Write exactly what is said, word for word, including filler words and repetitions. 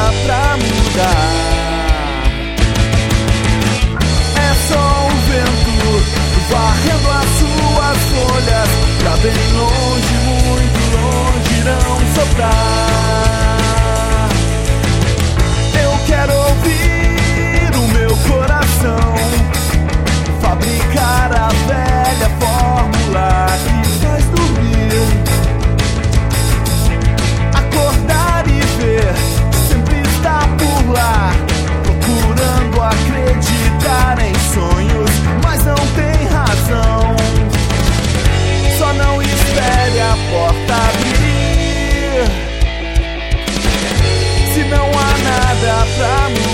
nada pra mudar. É só o vento varrendo as suas folhas, pra bem longe, muito longe irão soprar. Eu quero ouvir o meu coração fabricar a velha fórmula que faz dormir, acordar e ver que sempre está por lá, procurando acreditar em sonhos, mas não tem razão. Só não espere a porta abrir, se não há nada pra mim.